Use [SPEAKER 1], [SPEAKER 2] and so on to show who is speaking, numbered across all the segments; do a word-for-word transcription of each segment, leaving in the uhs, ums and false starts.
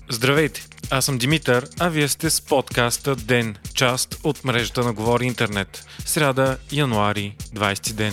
[SPEAKER 1] Здравейте, аз съм Димитър, а вие сте с подкаста Ден, част от мрежата на Говори Интернет. Сряда, януари, двайсети ден.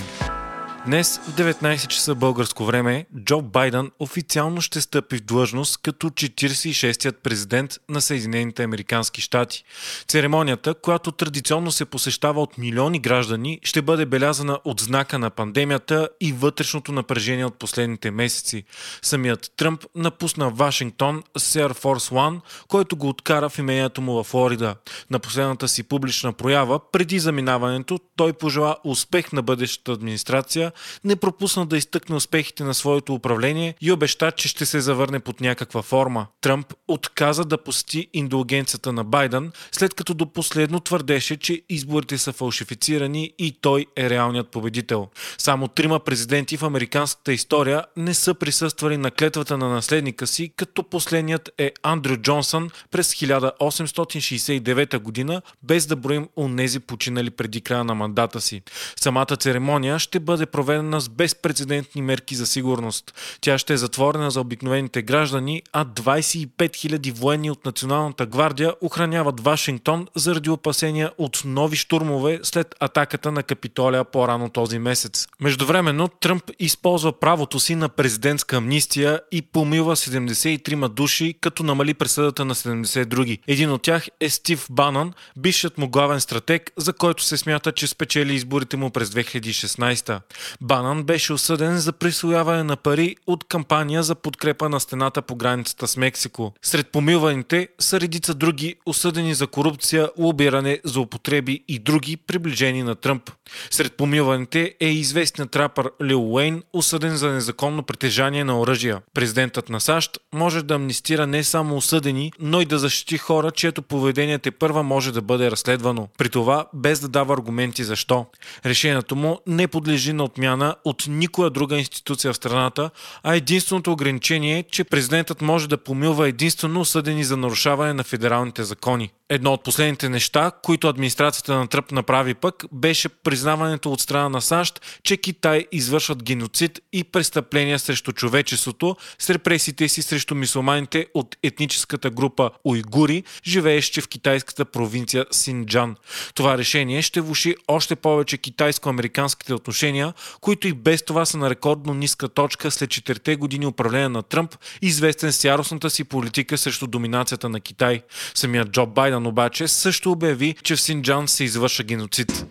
[SPEAKER 1] Днес в деветнайсет часа българско време Джо Байдън официално ще стъпи в длъжност като четирийсет и шестият президент на Съединените американски щати. Церемонията, която традиционно се посещава от милиони граждани, ще бъде белязана от знака на пандемията и вътрешното напрежение от последните месеци. Самият Тръмп напусна Вашингтон с Air Force One, който го откара в имението му във Флорида. На последната си публична проява, преди заминаването, той пожела успех на бъдещата администрация, не пропусна да изтъкне успехите на своето управление и обеща, че ще се завърне под някаква форма. Тръмп отказа да посети индулгенцията на Байдън, след като до последно твърдеше, че изборите са фалшифицирани и той е реалният победител. Само трима президенти в американската история не са присъствали на клетвата на наследника си, като последният е Андрю Джонсън през хиляда осемстотин шейсет и девета година, без да броим онези починали преди края на мандата си. Самата церемония ще бъде проведена с безпрецедентни мерки за сигурност. Тя ще е затворена за обикновените граждани, а двайсет и пет хиляди военни от Националната гвардия охраняват Вашингтон заради опасения от нови щурмове след атаката на Капитолия по-рано този месец. Междувременно Тръмп използва правото си на президентска амнистия и помилва седемдесет и трима души, като намали присъдата на седемдесет други. Един от тях е Стив Банън, бившият му главен стратег, за който се смята, че спечели изборите му през две хиляди и шестнайсета. Банън беше осъден за присвояване на пари от кампания за подкрепа на стената по границата с Мексико. Сред помилваните са редица други, осъдени за корупция, лобиране, злоупотреби и други, приближени на Тръмп. Сред помилваните е известният рапър Лил Уейн, осъден за незаконно притежание на оръжия. Президентът на САЩ може да амнистира не само осъдени, но и да защити хора, чието поведение тепърва може да бъде разследвано. При това без да дава аргументи защо. Решението му не подлежи на отмяна от никоя друга институция в страната, а единственото ограничение е, че президентът може да помилва единствено осъдени за нарушаване на федералните закони. Едно от последните неща, които администрацията на Тръмп направи пък, беше признаването от страна на САЩ, че Китай извършват геноцид и престъпления срещу човечеството с репресиите си срещу мюсюлманите от етническата група уйгури, живеещи в китайската провинция Синджан. Това решение ще влоши още повече китайско-американските отношения, които и без това са на рекордно ниска точка след четирите години управление на Тръмп, известен с яростната си политика срещу доминацията на Китай. Самият Джо Байдън обаче също обяви, че в Синджан се извършва геноцид.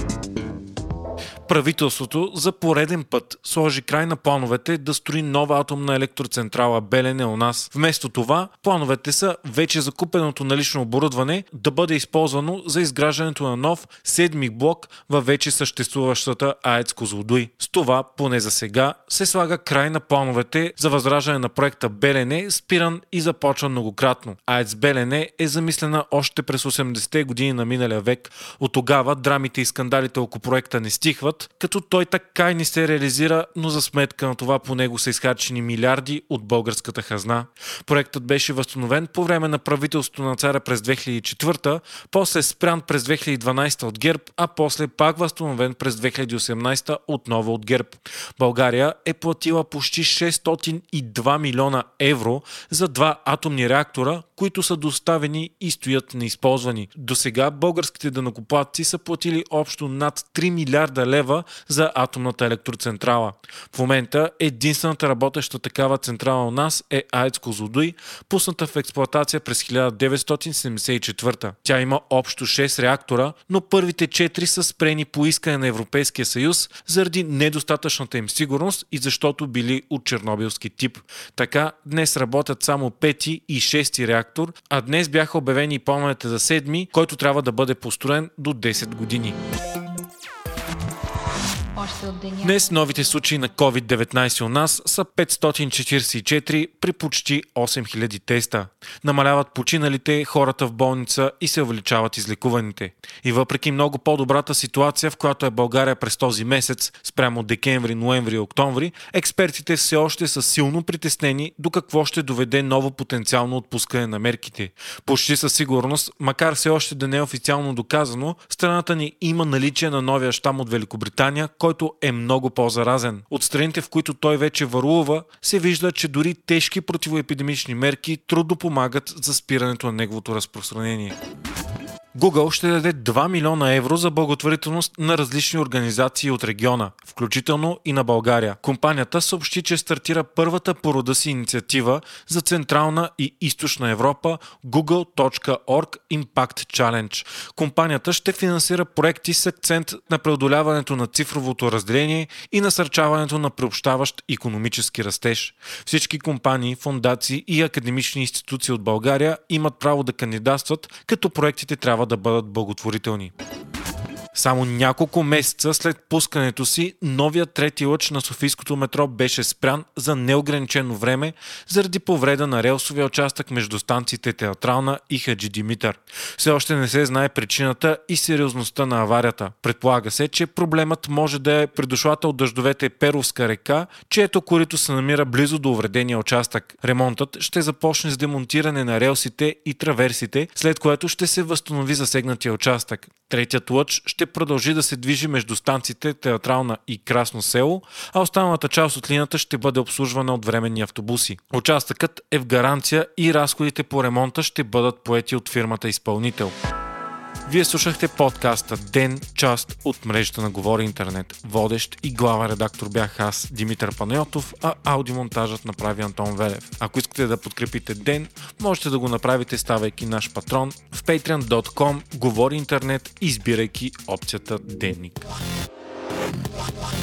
[SPEAKER 1] Правителството за пореден път сложи край на плановете да строи нова атомна електроцентрала Белене у нас. Вместо това, плановете са вече закупеното налично оборудване да бъде използвано за изграждането на нов седми блок във вече съществуващата АЕЦ Козлодуй. С това, поне за сега, се слага край на плановете за възраждане на проекта Белене, спиран и започван многократно. АЕЦ Белене е замислена още през осемдесетте години на миналия век. От тогава драмите и скандалите около проекта не стихват, като той така и не се реализира, но за сметка на това по него са изхарчени милиарди от българската хазна. Проектът беше възстановен по време на правителството на царя през две хиляди и четвърта, после спрян през две хиляди и дванайсета от ГЕРБ, а после пак възстановен през две хиляди и осемнайсета отново от ГЕРБ. България е платила почти шестстотин и два милиона евро за два атомни реактора, които са доставени и стоят неизползвани. До сега българските данъкоплатци са платили общо над три милиарда лева за атомната електроцентрала. В момента единствената работеща такава централа у нас е АЕЦ Козлодуй, пусната в експлоатация през хиляда деветстотин седемдесет и четвърта. Тя има общо шест реактора, но първите четири са спрени по искане на Европейския съюз заради недостатъчната им сигурност и защото били от чернобилски тип. Така днес работят само пети и шести реактор, а днес бяха обявени и плановете за седми, който трябва да бъде построен до десет години. Днес новите случаи на ковид деветнайсет у нас са петстотин четирийсет и четири при почти осем хиляди теста. Намаляват починалите, хората в болница и се увеличават излекуваните. И въпреки много по-добрата ситуация, в която е България през този месец, спрямо декември, ноември и октомври, експертите все още са силно притеснени до какво ще доведе ново потенциално отпускане на мерките. Почти със сигурност, макар все още да не е официално доказано, страната ни има наличие на новия щам от Великобритания, който е много по-заразен. От страните, в които той вече върлува, се вижда, че дори тежки противоепидемични мерки трудно помагат за спирането на неговото разпространение. Google ще даде два милиона евро за благотворителност на различни организации от региона, включително и на България. Компанията съобщи, че стартира първата по рода си инициатива за Централна и Източна Европа Google точка орг Impact Challenge. Компанията ще финансира проекти с акцент на преодоляването на цифровото разделение и насърчаването на приобщаващ икономически растеж. Всички компании, фондации и академични институции от България имат право да кандидатстват, като проектите трябва да бъдат благотворителни. Само няколко месеца след пускането си, новият трети лъч на софийското метро беше спрян за неограничено време заради повреда на релсовия участък между станциите Театрална и Хаджи Димитър. Все още не се знае причината и сериозността на аварията. Предполага се, че проблемът може да е придошлата от дъждовете Перовска река, чието корито се намира близо до увредения участък. Ремонтът ще започне с демонтиране на релсите и траверсите, след което ще се възстанови засегнатия участък. Третият лъч ще продължи да се движи между станциите Театрална и Красно село, а останалата част от линията ще бъде обслужвана от временни автобуси. Участъкът е в гаранция и разходите по ремонта ще бъдат поети от фирмата изпълнител. Вие слушахте подкаста Ден, част от мрежата на Говори Интернет. Водещ и главен редактор бях аз, Димитър Панайотов, а аудиомонтажът направи Антон Велев. Ако искате да подкрепите Ден, можете да го направите, ставайки наш патрон в patreon точка com Говори Интернет, избирайки опцията Денник.